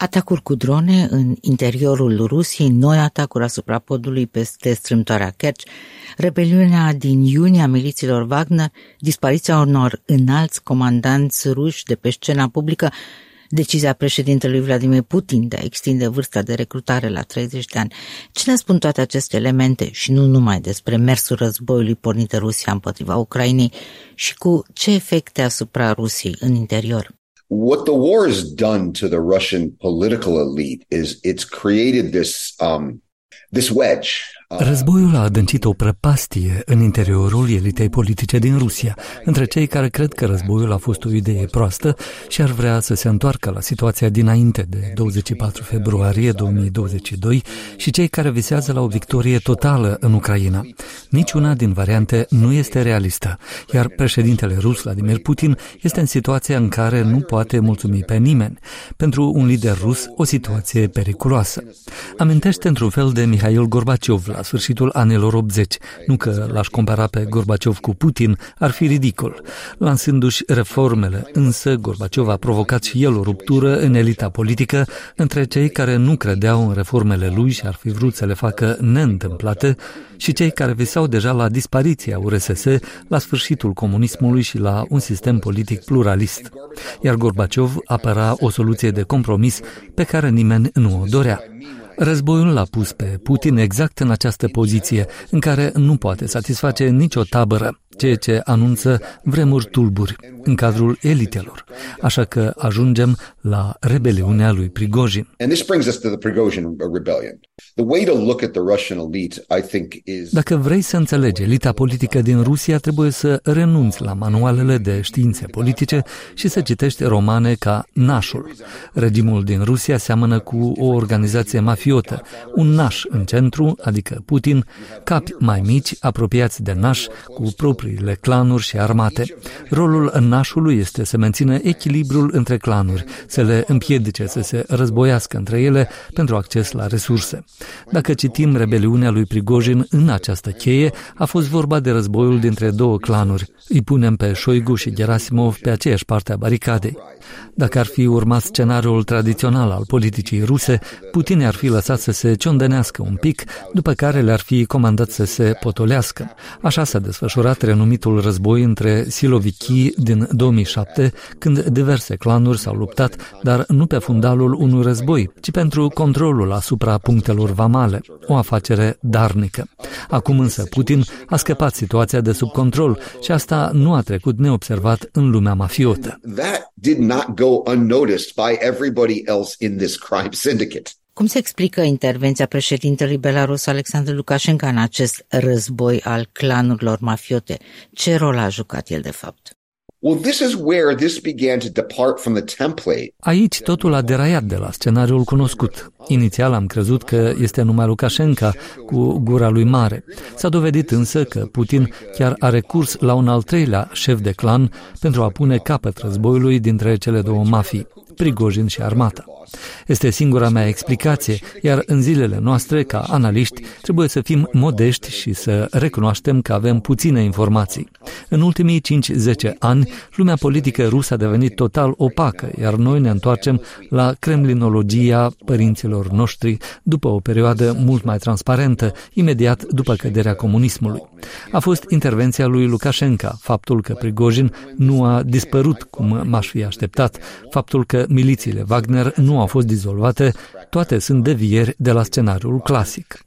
Atacuri cu drone în interiorul Rusiei, noi atacuri asupra podului peste strâmtoarea Kerch, rebeliunea din iunie a milițiilor Wagner, dispariția unor înalți comandanți ruși de pe scena publică, decizia președintelui Vladimir Putin de a extinde vârsta de recrutare la 30 de ani. Ce ne spun toate aceste elemente și nu numai despre mersul războiului pornit de Rusia împotriva Ucrainei și cu ce efecte asupra Rusiei în interior? What the war has done to the Russian political elite is it's created this wedge. Războiul a adâncit o prăpastie în interiorul elitei politice din Rusia, între cei care cred că războiul a fost o idee proastă și ar vrea să se întoarcă la situația dinainte de 24 februarie 2022 și cei care visează la o victorie totală în Ucraina. Niciuna din variante nu este realistă, iar președintele rus Vladimir Putin este în situația în care nu poate mulțumi pe nimeni. Pentru un lider rus, o situație periculoasă. Amintește într-un fel de Mihail Gorbaciov la sfârșitul anilor 80. Nu că l-aș compara pe Gorbaciov cu Putin, ar fi ridicol. Lansându-și reformele, însă Gorbaciov a provocat și el o ruptură în elita politică între cei care nu credeau în reformele lui și ar fi vrut să le facă neîntâmplate și cei care visau deja la dispariția URSS, la sfârșitul comunismului și la un sistem politic pluralist. Iar Gorbaciov apăra o soluție de compromis pe care nimeni nu o dorea. Războiul l-a pus pe Putin exact în această poziție, în care nu poate satisface nicio tabără, ceea ce anunță vremuri tulburi în cadrul elitelor. Așa că ajungem la rebeliunea lui Prigozhin. Dacă vrei să înțelegi elita politică din Rusia, trebuie să renunți la manualele de științe politice și să citești romane ca Nașul. Regimul din Rusia seamănă cu o organizație mafiotă, un naș în centru, adică Putin, capi mai mici, apropiați de naș, cu propriile clanuri și armate. Rolul nașului este să mențină echilibrul între clanuri, să le împiedice să se războiască între ele pentru acces la resurse. Dacă citim rebeliunea lui Prigozhin în această cheie, a fost vorba de războiul dintre două clanuri. Îi punem pe Șoigu și Gerasimov pe aceeași parte a baricadei. Dacă ar fi urmat scenariul tradițional al politicii ruse, Putin ar fi lăsat să se ciondănească un pic, după care le-ar fi comandat să se potolească. Așa s-a desfășurat renumitul război între silovichii din 2007, când diverse clanuri s-au luptat, dar nu pe fundalul unui război, ci pentru controlul asupra punctelor vamale, o afacere darnică. Acum însă Putin a scăpat situația de sub control și asta nu a trecut neobservat în lumea mafiotă. Cum se explică intervenția președintelui belarus Alexandru Lukashenko în acest război al clanurilor mafiote? Ce rol a jucat el de fapt? Aici totul a deraiat de la scenariul cunoscut. Inițial am crezut că este numai Lukashenko cu gura lui mare. S-a dovedit însă că Putin chiar a recurs la un al treilea șef de clan pentru a pune capăt războiului dintre cele două mafii, Prigozhin și armata. Este singura mea explicație, iar în zilele noastre, ca analiști, trebuie să fim modești și să recunoaștem că avem puține informații. În ultimii 5-10 ani, lumea politică rusă a devenit total opacă, iar noi ne întoarcem la kremlinologia părinților noștri după o perioadă mult mai transparentă, imediat după căderea comunismului. A fost intervenția lui Lukashenko, faptul că Prigozhin nu a dispărut cum m-aș fi așteptat, faptul că milițiile Wagner nu au fost dizolvate, toate sunt devieri de la scenariul clasic.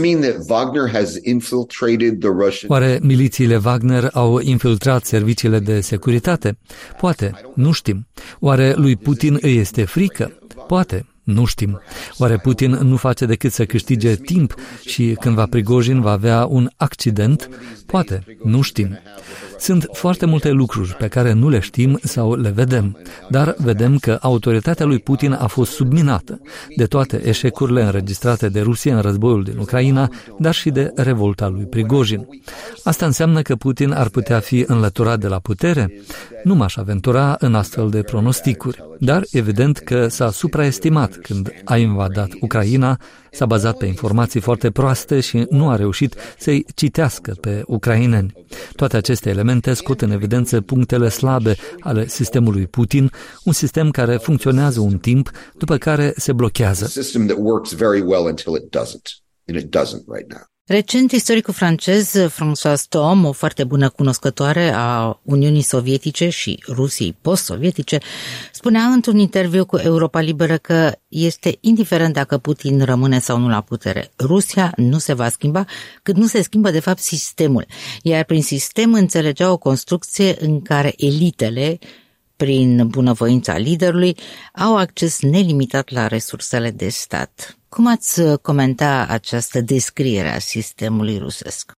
Oare milițiile Wagner au infiltrat serviciile de securitate? Poate, nu știm. Oare lui Putin îi este frică? Poate. Nu știm. Oare Putin nu face decât să câștige timp și cândva Prigozhin va avea un accident? Poate. Nu știm. Sunt foarte multe lucruri pe care nu le știm sau le vedem, dar vedem că autoritatea lui Putin a fost subminată de toate eșecurile înregistrate de Rusia în războiul din Ucraina, dar și de revolta lui Prigozhin. Asta înseamnă că Putin ar putea fi înlăturat de la putere? Nu m-aș aventura în astfel de pronosticuri, dar evident că s-a supraestimat când a invadat Ucraina, s-a bazat pe informații foarte proaste și nu a reușit să-i citească pe ucraineni. Toate aceste elemente elemente scot în evidență punctele slabe ale sistemului Putin, un sistem care funcționează un timp, după care se blochează. Recent, istoricul francez François Thom, o foarte bună cunoscătoare a Uniunii Sovietice și Rusiei post-sovietice, spunea într-un interviu cu Europa Liberă că este indiferent dacă Putin rămâne sau nu la putere. Rusia nu se va schimba cât nu se schimbă de fapt sistemul, iar prin sistem înțelegea o construcție în care elitele, prin bunăvoința liderului, au acces nelimitat la resursele de stat. Cum ați comenta această descriere a sistemului rusesc?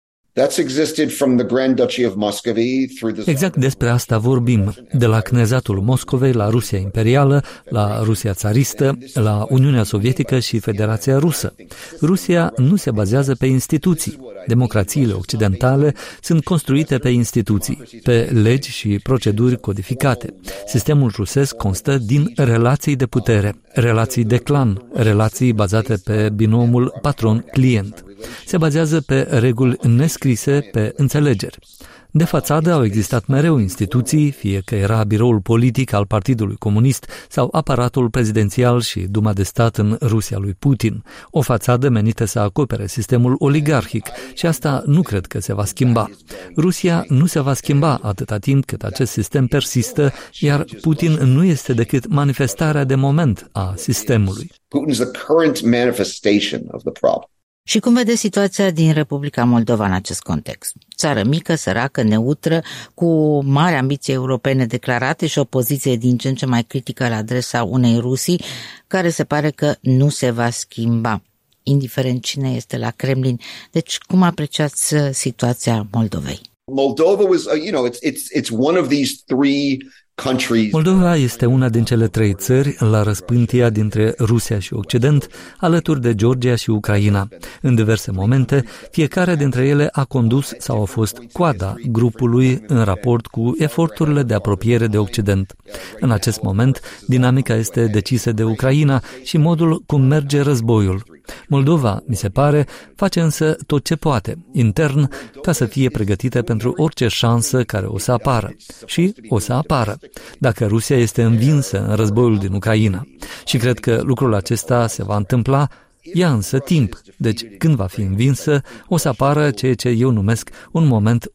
Exact despre asta vorbim, de la Cnezatul Moscovei la Rusia imperială, la Rusia țaristă, la Uniunea Sovietică și Federația Rusă. Rusia nu se bazează pe instituții. Democrațiile occidentale sunt construite pe instituții, pe legi și proceduri codificate. Sistemul rusesc constă din relații de putere, relații de clan, relații bazate pe binomul patron-client. Se bazează pe reguli nescrise, pe înțelegeri. De fațadă au existat mereu instituții, fie că era biroul politic al Partidului Comunist sau aparatul prezidențial și Duma de stat în Rusia lui Putin, o fațadă menită să acopere sistemul oligarhic și asta nu cred că se va schimba. Rusia nu se va schimba atâta timp cât acest sistem persistă, iar Putin nu este decât manifestarea de moment a sistemului. Putin is the current manifestation of the problem. Și cum vede situația din Republica Moldova în acest context? Țară mică, săracă, neutră, cu mari ambiții europene declarate și o poziție din ce în ce mai critică la adresa unei Rusii, care se pare că nu se va schimba, indiferent cine este la Kremlin. Deci, cum apreciați situația Moldovei? Moldova was, it's one of these three countries. Moldova este una din cele trei țări la răspântia dintre Rusia și Occident, alături de Georgia și Ucraina. În diverse momente, fiecare dintre ele a condus sau a fost coada grupului în raport cu eforturile de apropiere de Occident. În acest moment, dinamica este decisă de Ucraina și modul cum merge războiul. Moldova, mi se pare, face însă tot ce poate, intern, ca să fie pregătită pentru orice șansă care o să apară. Și o să apară, dacă Rusia este învinsă în războiul din Ucraina. Și cred că lucrul acesta se va întâmpla, ia însă timp. Deci, când va fi învinsă, o să apară ceea ce eu numesc un moment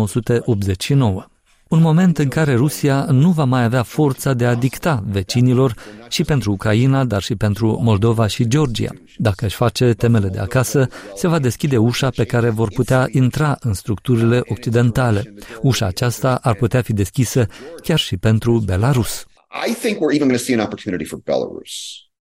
1989. Un moment în care Rusia nu va mai avea forța de a dicta vecinilor și pentru Ucraina, dar și pentru Moldova și Georgia. Dacă își face temele de acasă, se va deschide ușa pe care vor putea intra în structurile occidentale. Ușa aceasta ar putea fi deschisă chiar și pentru Belarus. I think we're even going to see an opportunity for Belarus.